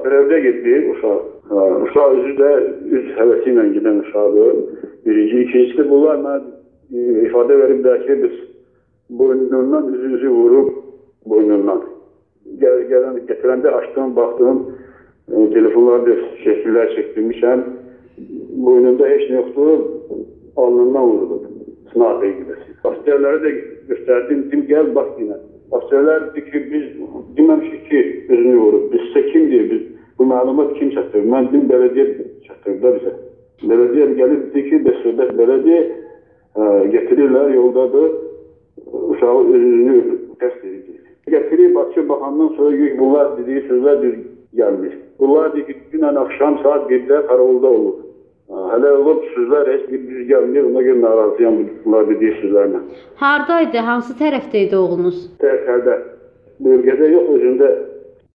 Apreldə getdi uşaq. Uşaq özü də üz həvəsi ilə gedən uşaqdır. Birinci, ikincisi bunlar mənə ifadə veriblər ki, biz boynundan üzü vurub boynundan. Gətirəndə açdım, baxdım, telefonlarda şəkillər çəkdirmişəm. Boynunda heç nə yoxdur, alnından vurdu. Sınaqı gibisin. Askerlərə də göstərdim, dedim, gəl bax yine. Askerlər dedi ki, biz deməmişik ki, özünü vurub. Biz sizə kimdir, bu məlumat kim çatdırır? Mən dedim, belediye çatdırdı bizə. Belediye gəlib dedi ki, söhbət belediye getirirlər, yoldadır, uşağı özünü təst edəcək. Getirib, açıb baxandan sonra bunlar dediği sözlər düz gəlmiş. Bunlar dedi ki, dünən axşam saat 1'də karakolda olub. Hələ olub sözlər heç bir düz gəlmir, ona görə narazıyam bunlar dediği sözlərlə. Hardaydı, hansı tərəfdəydi oğlunuz? Tərəfdə, bölgədə yox, özündə